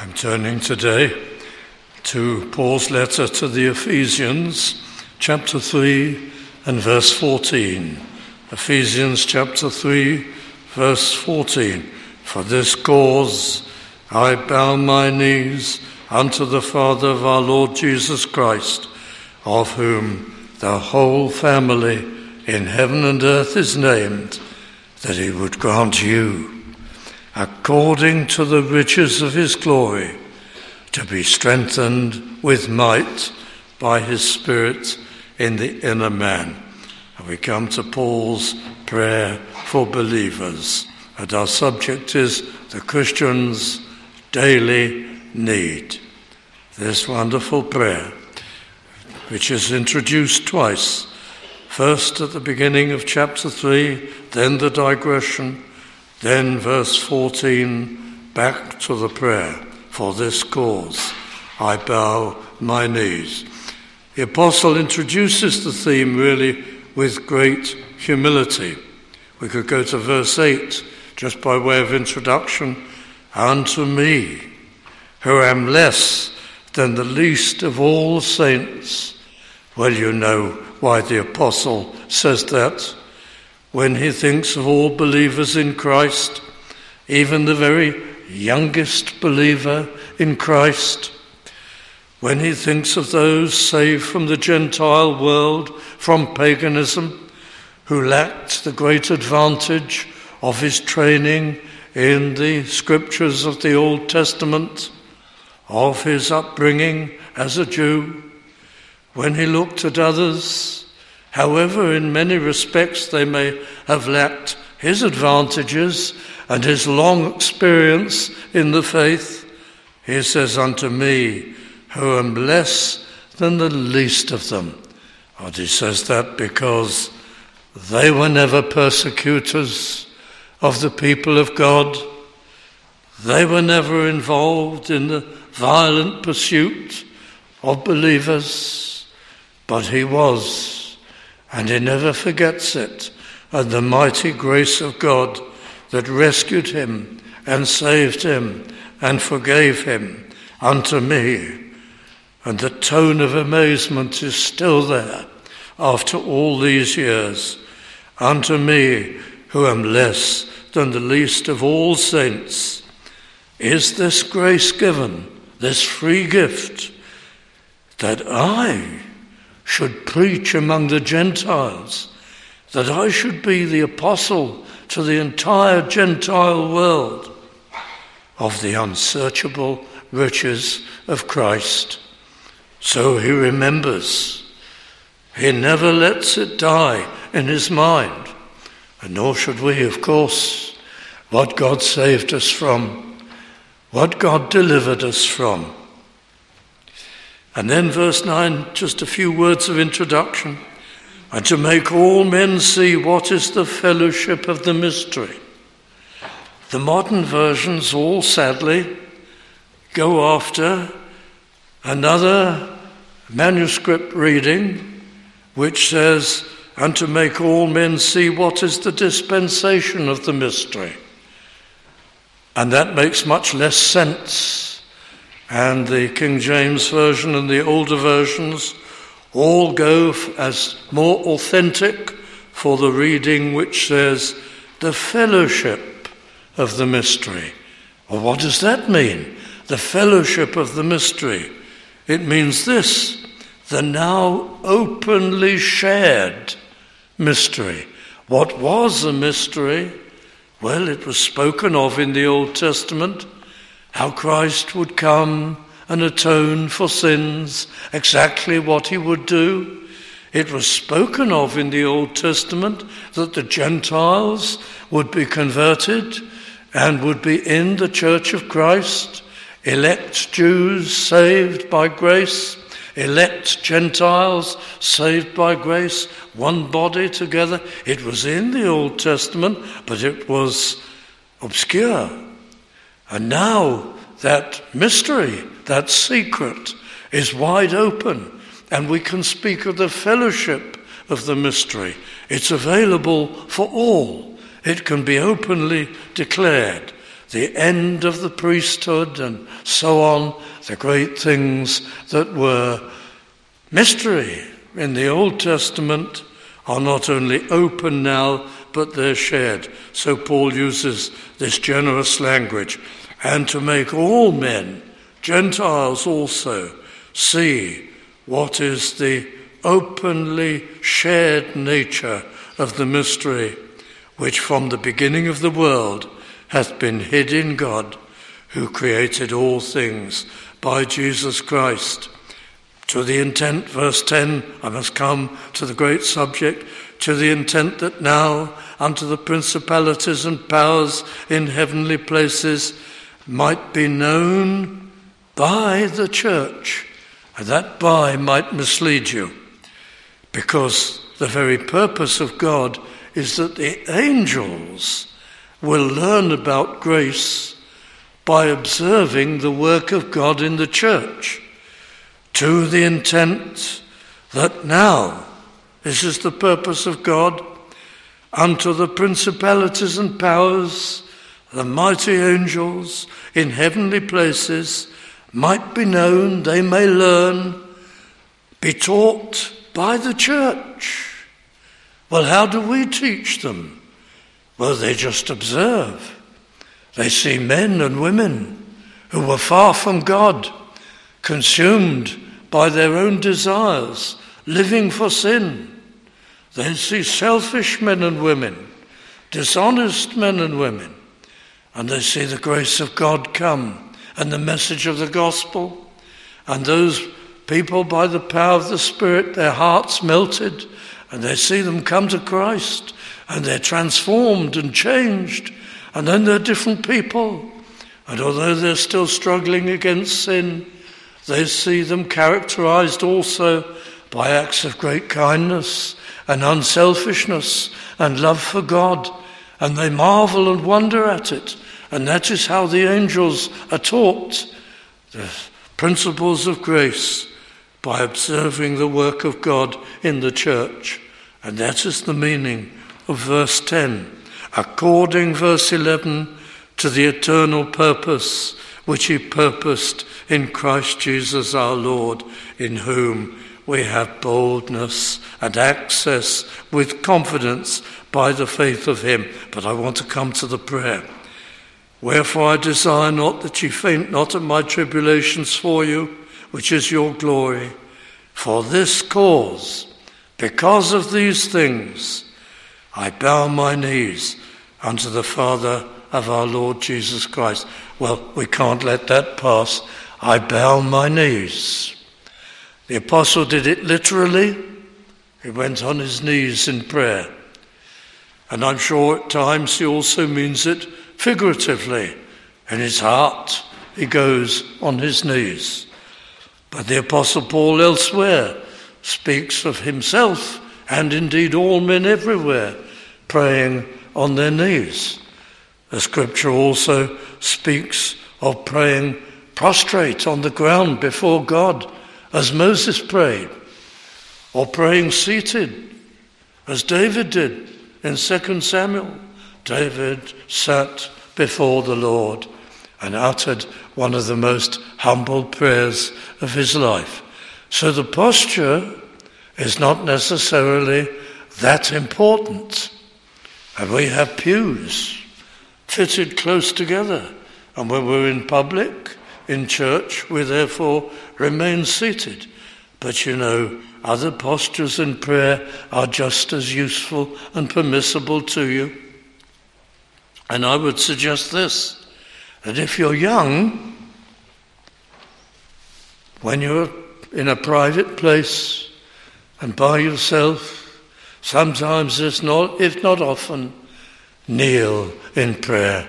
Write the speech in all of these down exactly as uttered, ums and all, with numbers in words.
I'm turning today to Paul's letter to the Ephesians, chapter three and verse fourteen. Ephesians chapter three, verse fourteen. For this cause I bow my knees unto the Father of our Lord Jesus Christ, of whom the whole family in heaven and earth is named, that he would grant you, according to the riches of his glory, to be strengthened with might by his Spirit in the inner man. And we come to Paul's prayer for believers, and our subject is the Christian's daily need. This wonderful prayer, which is introduced twice, first at the beginning of chapter three, then the digression, then verse fourteen, back to the prayer. For this cause I bow my knees. The apostle introduces the theme really with great humility. We could go to verse eight, just by way of introduction. Unto me, who am less than the least of all saints. Well, you know why the apostle says that. When he thinks of all believers in Christ, even the very youngest believer in Christ, when he thinks of those saved from the Gentile world, from paganism, who lacked the great advantage of his training in the scriptures of the Old Testament, of his upbringing as a Jew, when he looked at others, however, in many respects they may have lacked his advantages and his long experience in the faith, he says, unto me, who am less than the least of them. And he says that because they were never persecutors of the people of God. They were never involved in the violent pursuit of believers, but he was. And he never forgets it, and the mighty grace of God that rescued him and saved him and forgave him unto me. And the tone of amazement is still there after all these years. Unto me, who am less than the least of all saints, is this grace given, this free gift, that I should preach among the Gentiles, that I should be the apostle to the entire Gentile world of the unsearchable riches of Christ. So he remembers. He never lets it die in his mind. And nor should we, of course, what God saved us from, what God delivered us from. And then verse nine, just a few words of introduction. And to make all men see what is the fellowship of the mystery. The modern versions all, sadly, go after another manuscript reading which says, and to make all men see what is the dispensation of the mystery. And that makes much less sense. And the King James Version and the older versions all go as more authentic for the reading which says the fellowship of the mystery. Well, what does that mean? The fellowship of the mystery. It means this, the now openly shared mystery. What was a mystery? Well, it was spoken of in the Old Testament, how Christ would come and atone for sins, exactly what he would do. It was spoken of in the Old Testament that the Gentiles would be converted and would be in the church of Christ, elect Jews saved by grace, elect Gentiles saved by grace, one body together. It was in the Old Testament, but it was obscure. And now that mystery, that secret, is wide open, and we can speak of the fellowship of the mystery. It's available for all. It can be openly declared. the end of the priesthood, and so on, the great things that were mystery in the Old Testament are not only open now, but they're shared. So Paul uses this generous language. And to make all men, Gentiles also, see what is the openly shared nature of the mystery, which from the beginning of the world hath been hid in God, who created all things by Jesus Christ. To the intent, verse ten, I must come to the great subject, to the intent that now unto the principalities and powers in heavenly places might be known by the church. And that by might mislead you, because the very purpose of God is that the angels will learn about grace by observing the work of God in the church, to the intent that now, this is the purpose of God, unto the principalities and powers, the mighty angels in heavenly places, might be known, they may learn, be taught by the church. Well, how do we teach them? Well, they just observe. They see men and women who were far from God, consumed by their own desires, living for sin. They see selfish men and women, dishonest men and women, and they see the grace of God come and the message of the gospel, and those people, by the power of the Spirit, their hearts melted, and they see them come to Christ, and they're transformed and changed, and then they're different people. And although they're still struggling against sin, they see them characterized also by acts of great kindness and unselfishness and love for God, and they marvel and wonder at it. And that is how the angels are taught the principles of grace, by observing the work of God in the church. And that is the meaning of verse ten. According, verse eleven, to the eternal purpose which he purposed in Christ Jesus our Lord, in whom we have boldness and access with confidence by the faith of him. But I want to come to the prayer. Wherefore I desire not that ye faint not at my tribulations for you, which is your glory. For this cause, because of these things, I bow my knees unto the Father of our Lord Jesus Christ. Well, we can't let that pass. I bow my knees. The apostle did it literally. He went on his knees in prayer. And I'm sure at times he also means it figuratively. In his heart, he goes on his knees. But the Apostle Paul elsewhere speaks of himself, and indeed all men everywhere, praying on their knees. The scripture also speaks of praying prostrate on the ground before God, as Moses prayed, or praying seated, as David did in Second Samuel. David sat before the Lord and uttered one of the most humble prayers of his life. So the posture is not necessarily that important. And we have pews fitted close together. And when we're in public, in church, we therefore remain seated. But you know, other postures in prayer are just as useful and permissible to you. And I would suggest this, that if you're young, when you're in a private place and by yourself, sometimes, if not, if not often, kneel in prayer.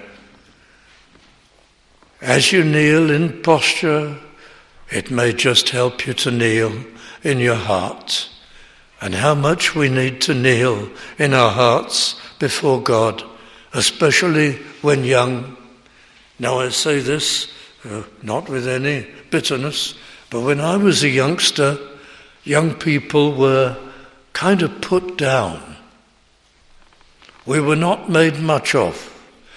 As you kneel in posture, it may just help you to kneel in your heart. And how much we need to kneel in our hearts before God, especially when young. Now I say this, uh, not with any bitterness, but when I was a youngster, young people were kind of put down. We were not made much of.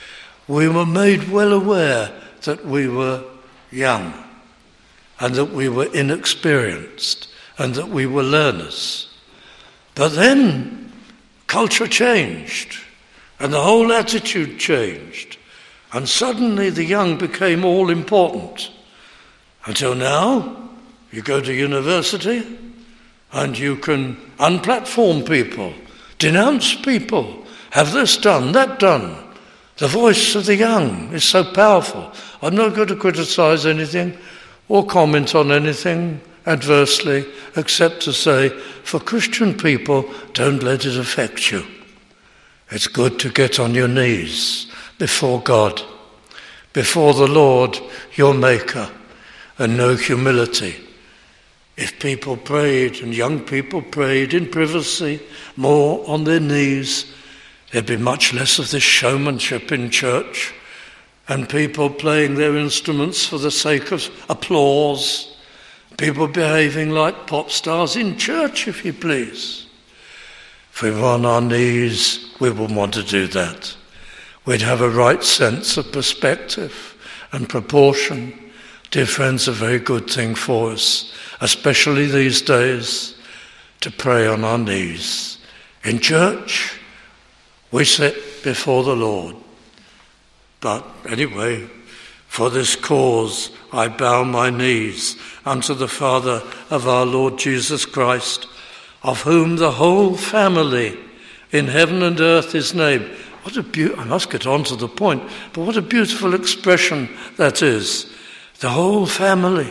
we were made well aware that we were young and that we were inexperienced and that we were learners. But then culture changed and the whole attitude changed, and suddenly the young became all important. Until now, you go to university and you can unplatform people, denounce people, have this done, that done. The voice of the young is so powerful. I'm not going to criticize anything or comment on anything adversely, except to say, for Christian people, don't let it affect you. It's good to get on your knees before God, before the Lord, your Maker, and know humility. If people prayed, and young people prayed in privacy, more on their knees, there'd be much less of this showmanship in church and people playing their instruments for the sake of applause, people behaving like pop stars in church, if you please. If we were on our knees, we would want to do that. We'd have a right sense of perspective and proportion. Dear friends, a very good thing for us, especially these days, to pray on our knees. In church, we sit before the Lord. But anyway, for this cause I bow my knees unto the Father of our Lord Jesus Christ, of whom the whole family in heaven and earth is named. What a be- I must get on to the point, but what a beautiful expression that is. The whole family,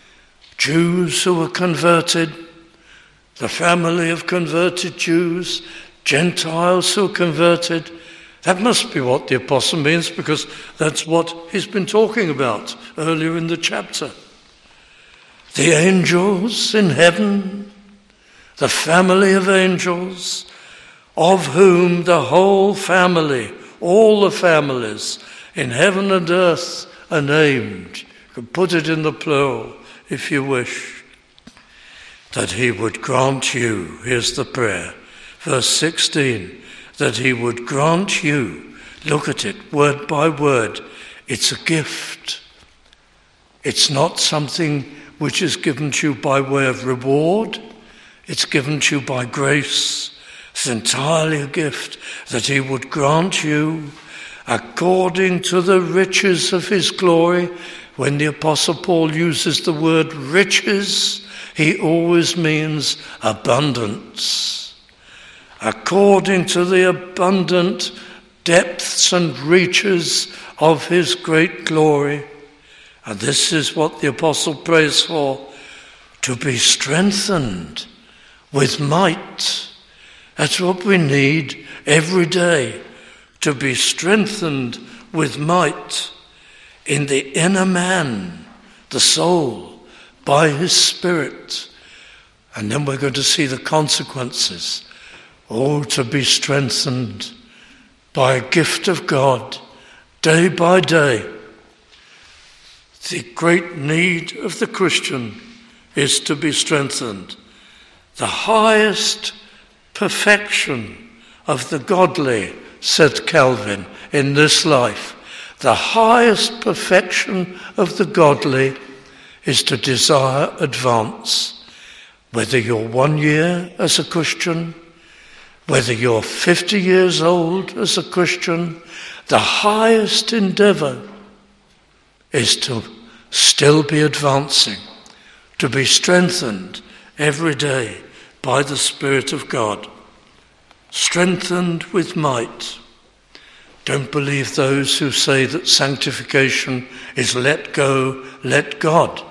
Jews who were converted, the family of converted Jews, Gentiles who are converted. That must be what the apostle means, because that's what he's been talking about earlier in the chapter. The angels in heaven, the family of angels, of whom the whole family, all the families in heaven and earth are named. You can put it in the plural if you wish. That he would grant you, here's the prayer, verse sixteen, that he would grant you, look at it word by word, it's a gift. It's not something which is given to you by way of reward, it's given to you by grace. It's entirely a gift, that he would grant you according to the riches of his glory. When the Apostle Paul uses the word riches, he always means abundance. According to the abundant depths and reaches of his great glory. And this is what the Apostle prays for, to be strengthened with might. That's what we need every day, to be strengthened with might in the inner man, the soul, by his Spirit. And then we're going to see the consequences. Oh, to be strengthened by a gift of God, day by day. The great need of the Christian is to be strengthened. The highest perfection of the godly, said Calvin, in this life, the highest perfection of the godly is to desire advance. Whether you're one year as a Christian, whether you're fifty years old as a Christian, the highest endeavour is to still be advancing, to be strengthened every day by the Spirit of God, strengthened with might. Don't believe those who say that sanctification is let go, let God.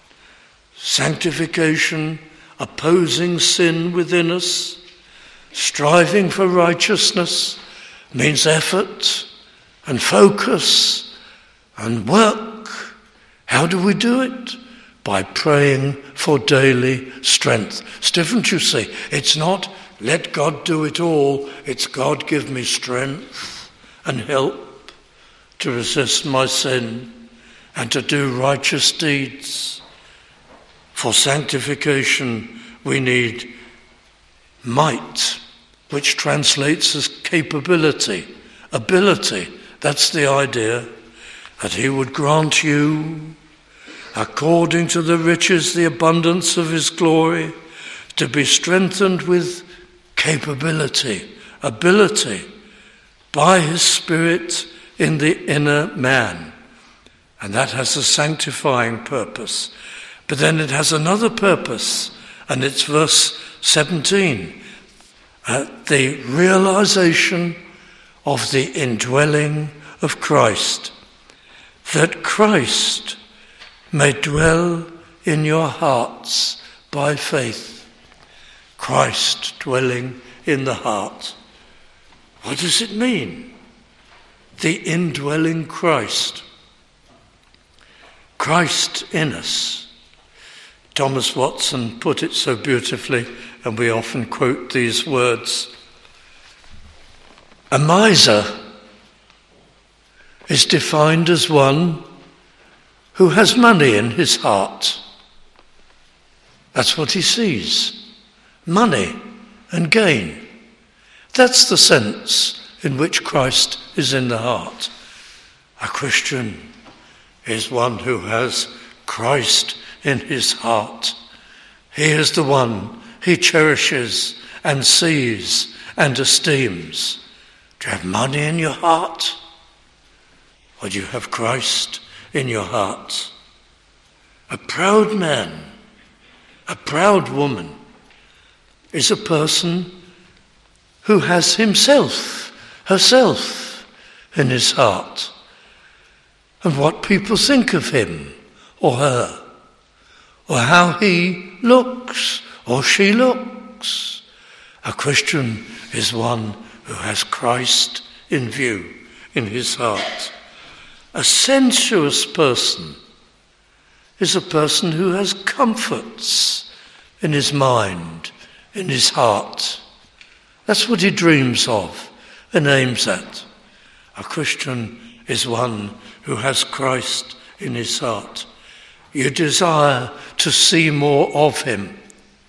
Sanctification, opposing sin within us, striving for righteousness, means effort and focus and work. How do we do it? By praying for daily strength. It's different, you see. It's not let God do it all. It's God give me strength and help to resist my sin and to do righteous deeds. For sanctification we need might, which translates as capability, ability. That's the idea, that he would grant you, according to the riches, the abundance of his glory, to be strengthened with capability, ability, by his Spirit in the inner man. And that has a sanctifying purpose. But then it has another purpose, and it's verse seventeen. Uh, the realization of the indwelling of Christ, that Christ may dwell in your hearts by faith. Christ dwelling in the heart. What does it mean? The indwelling Christ. Christ in us. Thomas Watson put it so beautifully, and we often quote these words. A miser is defined as one who has money in his heart. That's what he sees. Money and gain. That's the sense in which Christ is in the heart. A Christian is one who has Christ in his heart. He is the one he cherishes and sees and esteems. Do you have money in your heart? Or do you have Christ in your heart? A proud man, a proud woman, is a person who has himself, herself in his heart, and what people think of him or her, or how he looks or she looks. A Christian is one who has Christ in view in his heart. A sensuous person is a person who has comforts in his mind, in his heart. That's what he dreams of and aims at. A Christian is one who has Christ in his heart. You desire to see more of him.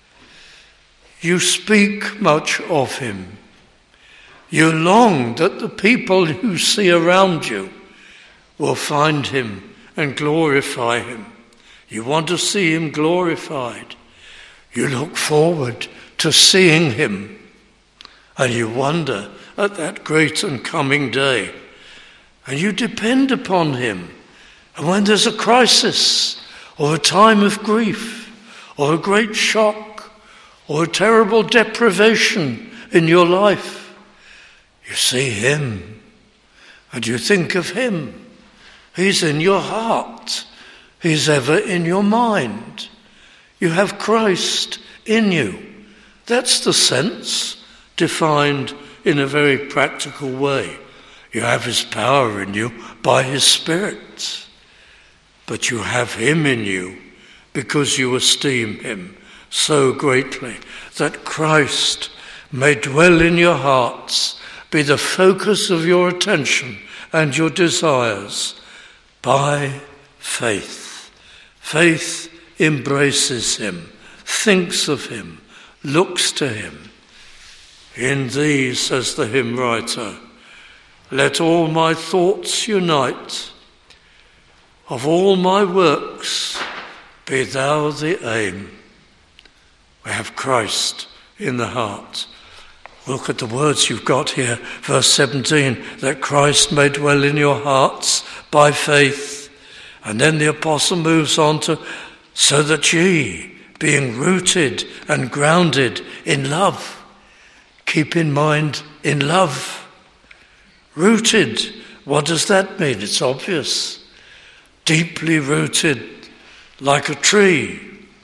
You speak much of him. You long that the people who see around you will find him and glorify him. You want to see him glorified. You look forward to seeing him, and you wonder at that great and coming day. And you depend upon him. And when there's a crisis, or a time of grief, or a great shock, or a terrible deprivation in your life, you see him, and you think of him. He's in your heart. He's ever in your mind. You have Christ in you. That's the sense defined in a very practical way. You have his power in you by his Spirit. But you have him in you because you esteem him so greatly that Christ may dwell in your hearts, be the focus of your attention and your desires by faith. Faith embraces him, thinks of him, looks to him. In thee, says the hymn writer, let all my thoughts unite. Of all my works, be thou the aim. We have Christ in the heart. Look at the words you've got here, verse seventeen, that Christ may dwell in your hearts by faith. And then the apostle moves on to, so that ye, being rooted and grounded in love, keep in mind in love. Rooted, what does that mean? It's obvious. Deeply rooted like a tree.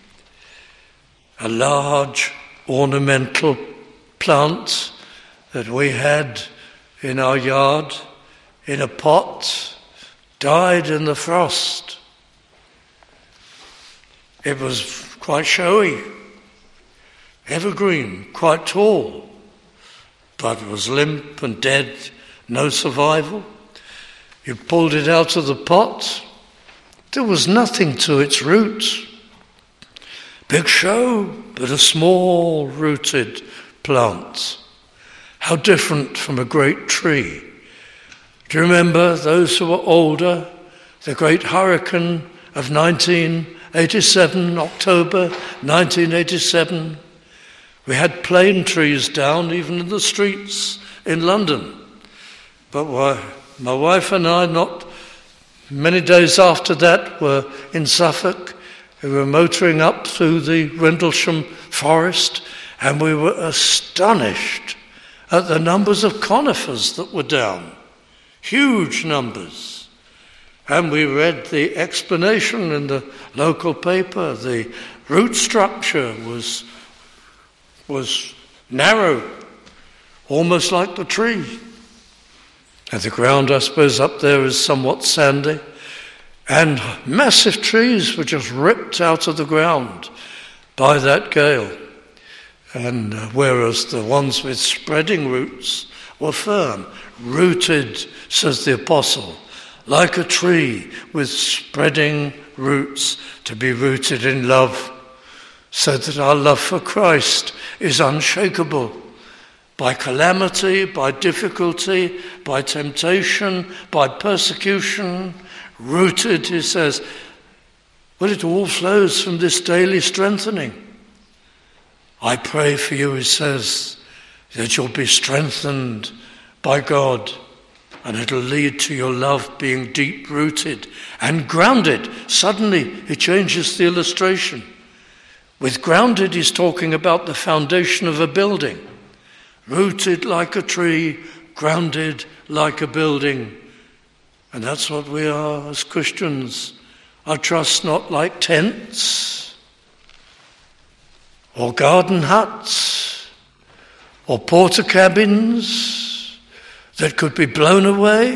A large ornamental plant that we had in our yard in a pot died in the frost. It was quite showy, evergreen, quite tall, but it was limp and dead, no survival. You pulled it out of the pot. There was nothing to its roots. Big show, but a small rooted plant. How different from a great tree. Do you remember, those who were older, the great hurricane of nineteen eighty-seven, October nineteen eighty-seven? We had plane trees down even in the streets in London. But my wife and I, not many days after that, were in Suffolk. We were motoring up through the Rendlesham Forest, and we were astonished at the numbers of conifers that were down. Huge numbers. And we read the explanation in the local paper. The root structure was, was narrow, almost like the tree. And the ground, I suppose, up there is somewhat sandy. And massive trees were just ripped out of the ground by that gale. And uh, whereas the ones with spreading roots were firm, rooted, says the apostle, like a tree with spreading roots, to be rooted in love, so that our love for Christ is unshakable. By calamity, by difficulty, by temptation, by persecution, rooted, he says, well, it all flows from this daily strengthening. I pray for you, he says, that you'll be strengthened by God, and it'll lead to your love being deep-rooted and grounded. Suddenly, he changes the illustration. With grounded, he's talking about the foundation of a building. Rooted like a tree, grounded like a building. And that's what we are as Christians. Our trust not like tents or garden huts or porter cabins that could be blown away,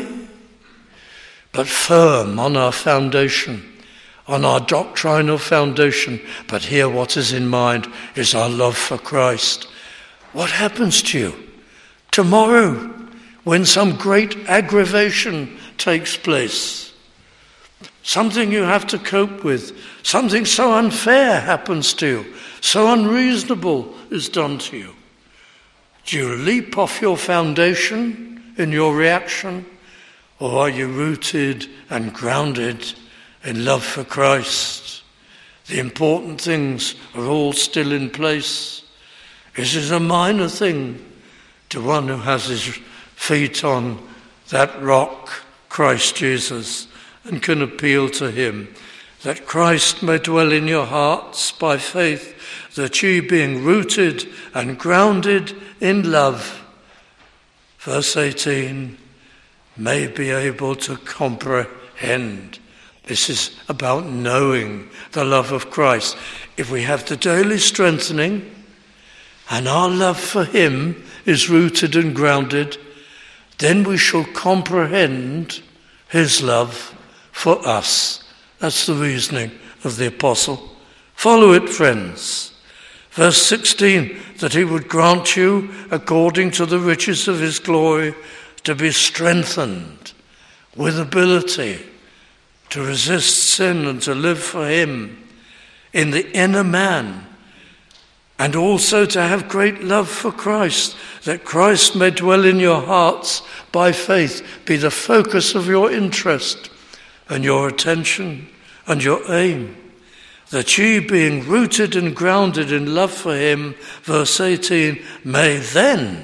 but firm on our foundation, on our doctrinal foundation. But here what is in mind is our love for Christ. What happens to you tomorrow when some great aggravation takes place? Something you have to cope with, something so unfair happens to you, so unreasonable is done to you. Do you leap off your foundation in your reaction, or are you rooted and grounded in love for Christ? The important things are all still in place. This is a minor thing to one who has his feet on that rock, Christ Jesus, and can appeal to him, that Christ may dwell in your hearts by faith, that ye, being rooted and grounded in love, verse eighteen, may be able to comprehend. This is about knowing the love of Christ. If we have the daily strengthening and our love for him is rooted and grounded, then we shall comprehend his love for us. That's the reasoning of the apostle. Follow it, friends. Verse sixteen, that he would grant you, according to the riches of his glory, to be strengthened with ability to resist sin and to live for him in the inner man, and also to have great love for Christ, that Christ may dwell in your hearts by faith, be the focus of your interest and your attention and your aim, that ye, being rooted and grounded in love for him, verse eighteen, may then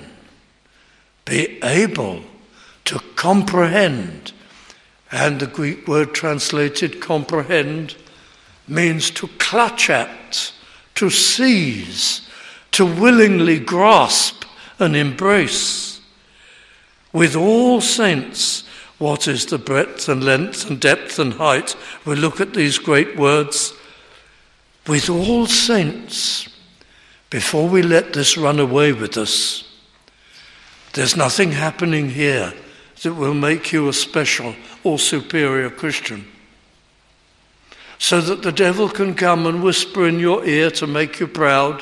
be able to comprehend. And the Greek word translated comprehend means to clutch at, to seize, to willingly grasp and embrace. With all saints, what is the breadth and length and depth and height? We look at these great words. With all saints, before we let this run away with us, there's nothing happening here that will make you a special or superior Christian, so that the devil can come and whisper in your ear to make you proud.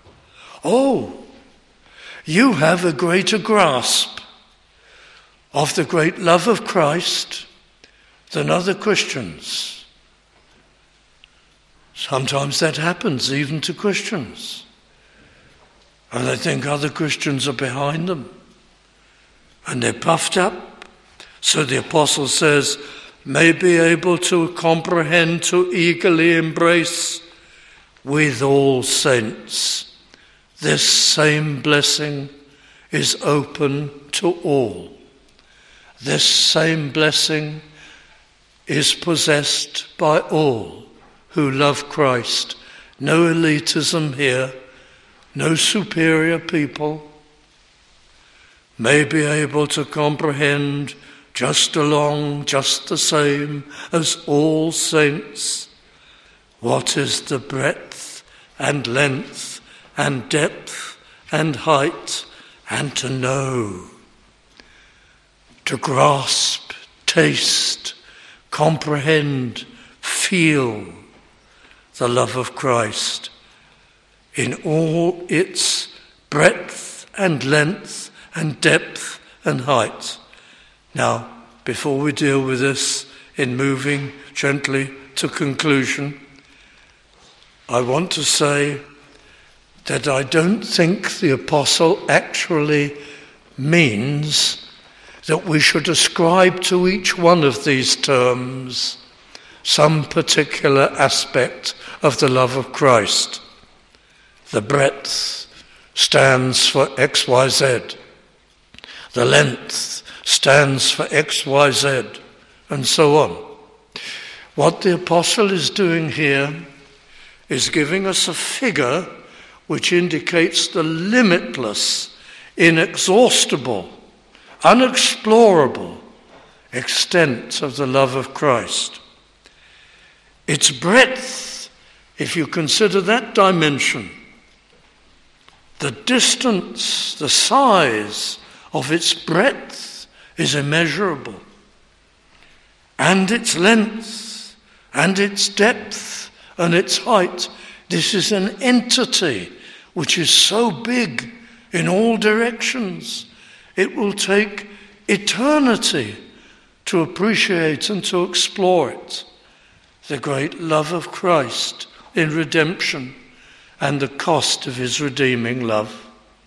Oh, you have a greater grasp of the great love of Christ than other Christians. Sometimes that happens even to Christians, and they think other Christians are behind them, and they're puffed up, So the apostle says, may be able to comprehend, to eagerly embrace with all saints. This same blessing is open to all. This same blessing is possessed by all who love Christ. No elitism here, no superior people. May be able to comprehend just along, just the same as all saints, what is the breadth and length and depth and height, and to know, to grasp, taste, comprehend, feel the love of Christ in all its breadth and length and depth and height. Now, before we deal with this in moving gently to conclusion, I want to say that I don't think the apostle actually means that we should ascribe to each one of these terms some particular aspect of the love of Christ. The breadth stands for X Y Z. The length stands for X Y Z, and so on. What the apostle is doing here is giving us a figure which indicates the limitless, inexhaustible, unexplorable extent of the love of Christ. Its breadth, if you consider that dimension, the distance, the size of its breadth is immeasurable. And its length, and its depth, and its height. This is an entity which is so big in all directions. It will take eternity to appreciate and to explore it. The great love of Christ in redemption and the cost of his redeeming love.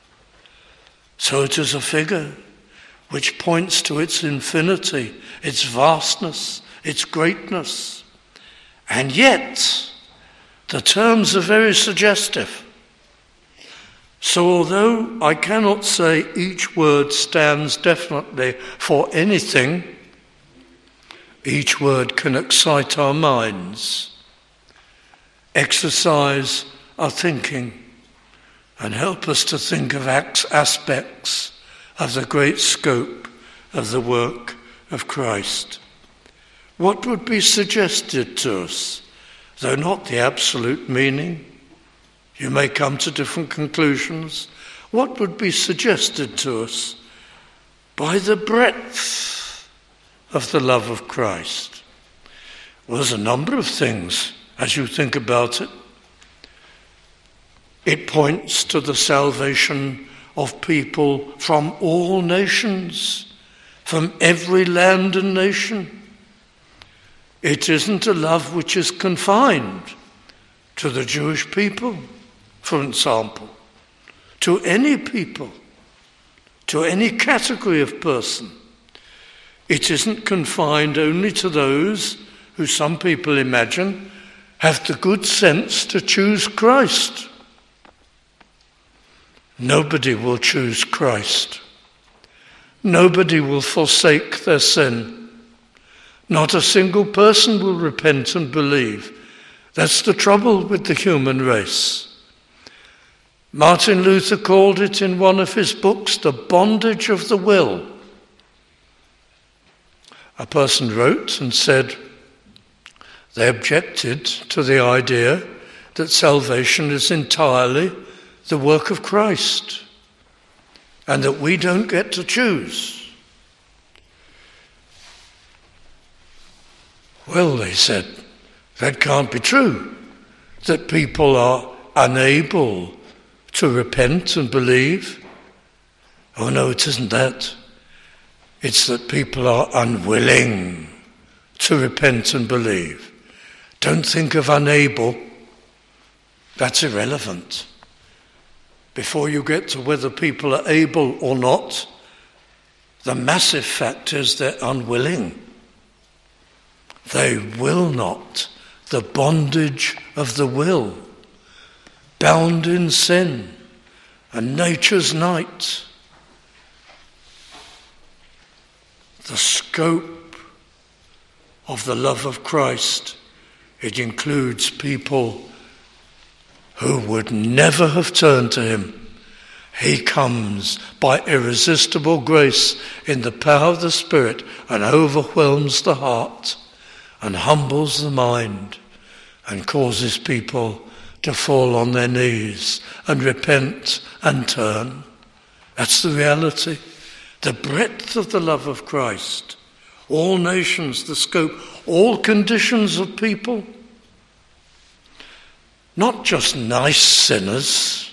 So it is a figure which points to its infinity, its vastness, its greatness. And yet, the terms are very suggestive. So although I cannot say each word stands definitely for anything, each word can excite our minds, exercise our thinking, and help us to think of aspects of the great scope of the work of Christ. What would be suggested to us, though not the absolute meaning? You may come to different conclusions. What would be suggested to us by the breadth of the love of Christ? Well, there's a number of things as you think about it. It points to the salvation of people from all nations, from every land and nation. It isn't a love which is confined to the Jewish people, for example, to any people, to any category of person. It isn't confined only to those who some people imagine have the good sense to choose Christ. Nobody will choose Christ. Nobody will forsake their sin. Not a single person will repent and believe. That's the trouble with the human race. Martin Luther called it in one of his books the bondage of the will. A person wrote and said they objected to the idea that salvation is entirely the work of Christ and that we don't get to choose. Well, they said, that can't be true, that people are unable to repent and believe. Oh no, it isn't that. It's that people are unwilling to repent and believe. Don't think of unable. That's The massive fact is they're unwilling. They will not. The bondage of the will, bound in sin and nature's night. The scope of the love of Christ, it includes people who would never have turned to him. He comes by irresistible grace in the power of the Spirit and overwhelms the heart and humbles the mind and causes people to fall on their knees and repent and turn. That's the reality. The breadth of the love of Christ. All nations, the scope, all conditions of people. Not just nice sinners,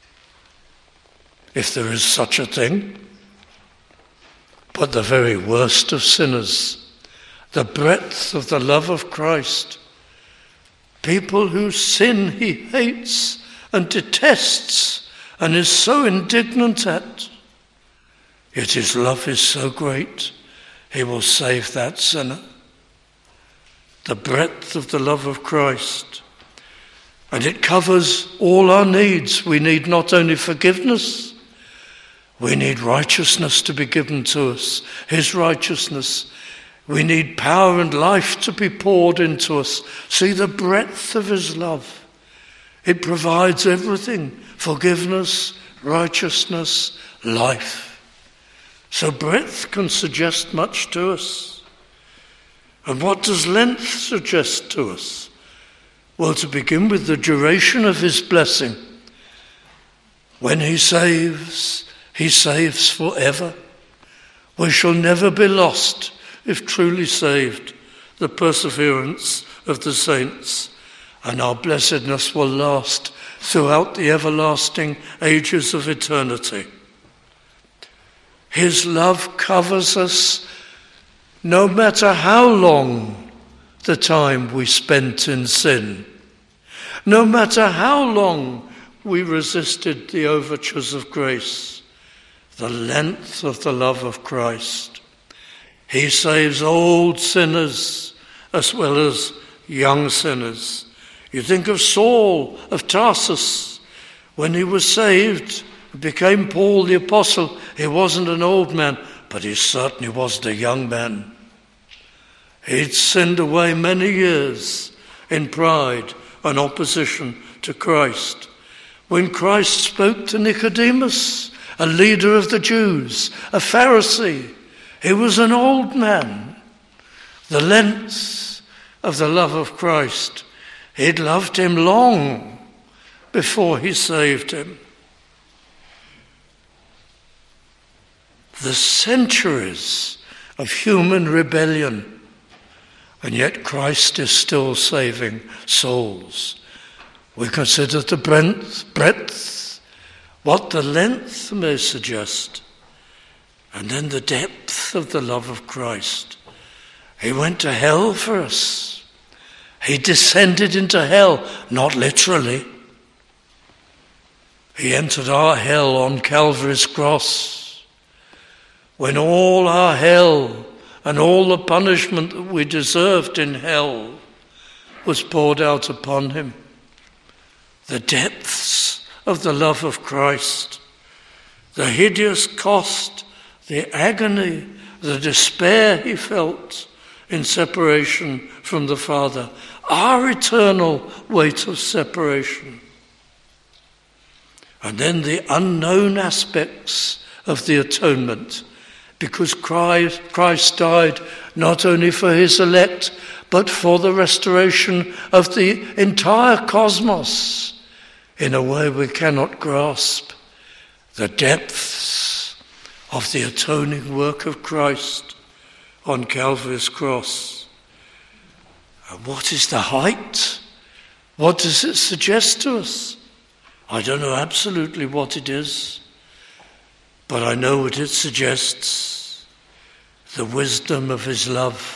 if there is such a thing, but the very worst of sinners. The breadth of the love of Christ. People whose sin he hates and detests and is so indignant at. Yet his love is so great, he will save that sinner. The breadth of the love of Christ. And it covers all our needs. We need not only forgiveness, we need righteousness to be given to us, his righteousness. We need power and life to be poured into us. See the breadth of his love. It provides everything: forgiveness, righteousness, life. So breadth can suggest much to us. And what does length suggest to us? Well, to begin with, the duration of his blessing. When he saves, he saves forever. We shall never be lost if truly saved. The perseverance of the saints and our blessedness will last throughout the everlasting ages of eternity. His love covers us no matter how long the time we spent in sin, no matter how long we resisted the overtures of grace. The length of the love of Christ. He saves old sinners as well as young sinners. You think of Saul of Tarsus. When he was saved, became Paul the Apostle. He wasn't an old man, but he certainly wasn't a young man. He'd sinned away many years in pride and opposition to Christ. When Christ spoke to Nicodemus, a leader of the Jews, a Pharisee, he was an old man. The length of the love of Christ. He'd loved him long before he saved him. The centuries of human rebellion, and yet Christ is still saving souls. We consider the breadth, breadth, what the length may suggest, and then the depth of the love of Christ. He went to hell for us. He descended into hell, not literally. He entered our hell on Calvary's cross, when all our hell and all the punishment that we deserved in hell was poured out upon him. The depths of the love of Christ, the hideous cost, the agony, the despair he felt in separation from the Father, our eternal weight of separation. And then the unknown aspects of the atonement, because Christ, Christ died not only for his elect, but for the restoration of the entire cosmos in a way we cannot grasp. The depths of the atoning work of Christ on Calvary's cross. And what is the height? What does it suggest to us? I don't know absolutely what it is, but I know what it suggests. The wisdom of his love.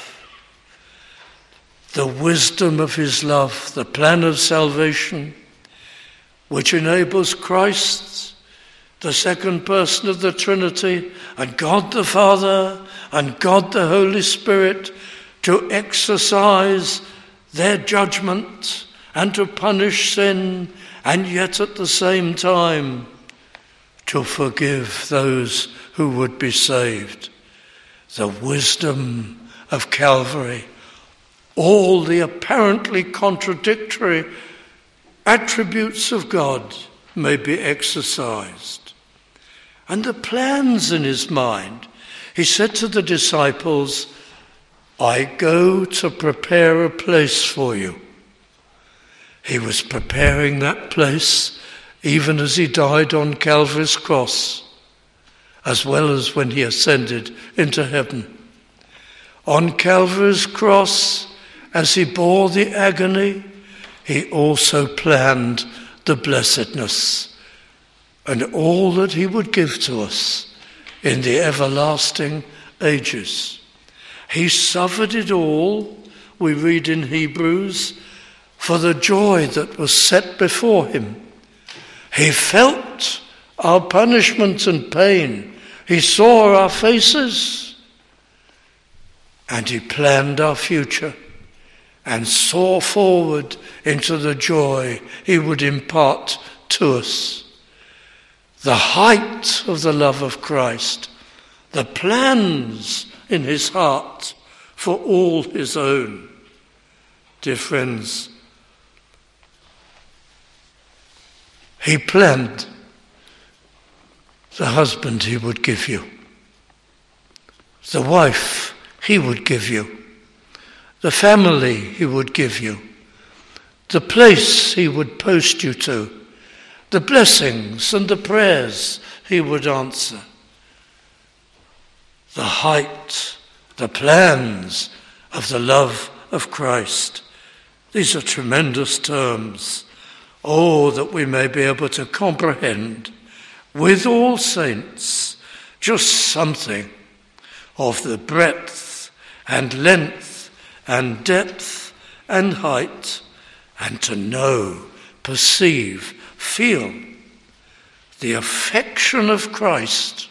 The wisdom of his love, the plan of salvation, which enables Christ the second person of the Trinity, and God the Father and God the Holy Spirit to exercise their judgment and to punish sin, and yet at the same time to forgive those who would be saved. The wisdom of Calvary, all the apparently contradictory attributes of God may be exercised. And the plans in his mind. He said to the disciples, I go to prepare a place for you. He was preparing that place even as he died on Calvary's cross, as well as when he ascended into heaven. On Calvary's cross, as he bore the agony, he also planned the blessedness and all that he would give to us in the everlasting ages. He suffered it all, we read in Hebrews, for the joy that was set before him. He felt our punishment and pain. He saw our faces, and he planned our future and saw forward into the joy he would impart to us. The height of the love of Christ, the plans in his heart for all his own. Dear friends, he planned the husband he would give you, the wife he would give you, the family he would give you, the place he would post you to, the blessings and the prayers he would answer. The height, the plans of the love of Christ. These are tremendous terms. Oh, that we may be able to comprehend with all saints just something of the breadth and length and depth and height, and to know, perceive, feel the affection of Christ,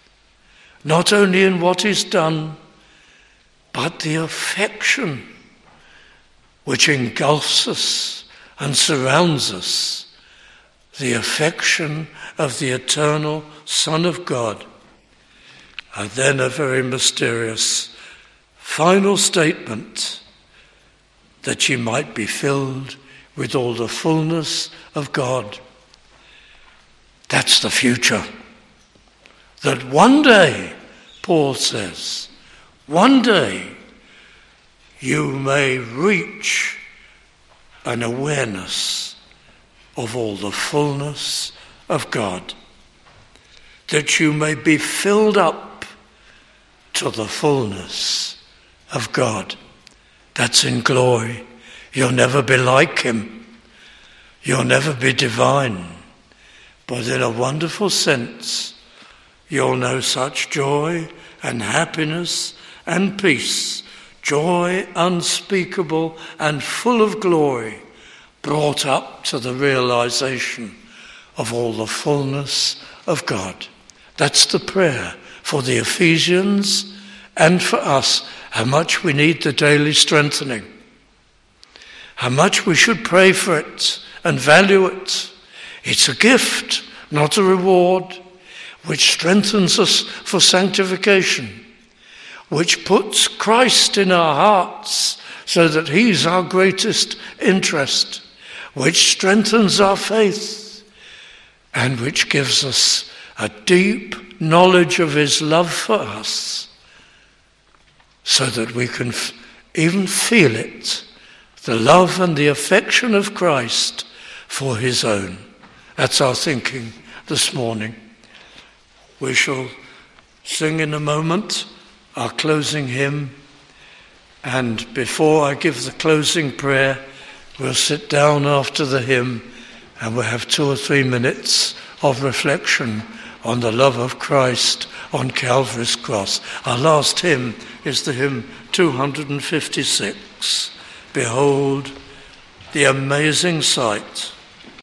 not only in what is done, but the affection which engulfs us and surrounds us, the affection of the eternal Son of God. And then a very mysterious final statement, that ye might be filled with all the fullness of God. That's the future. That one day, Paul says, one day you may reach an awareness of all the fullness of God. That you may be filled up to the fullness of God. That's in glory. You'll never be like him. You'll never be divine. But in a wonderful sense, you'll know such joy and happiness and peace, joy unspeakable and full of glory, brought up to the realization of all the fullness of God. That's the prayer for the Ephesians and for us, how much we need the daily strengthening, how much we should pray for it and value it. It's a gift, not a reward, which strengthens us for sanctification, which puts Christ in our hearts so that he's our greatest interest, which strengthens our faith, and which gives us a deep knowledge of his love for us, so that we can f- even feel it, the love and the affection of Christ for his own. That's our thinking this morning. We shall sing in a moment our closing hymn, and before I give the closing prayer, we'll sit down after the hymn and we'll have two or three minutes of reflection on the love of Christ on Calvary's cross. Our last hymn is the hymn two hundred fifty-six. Behold the amazing sight.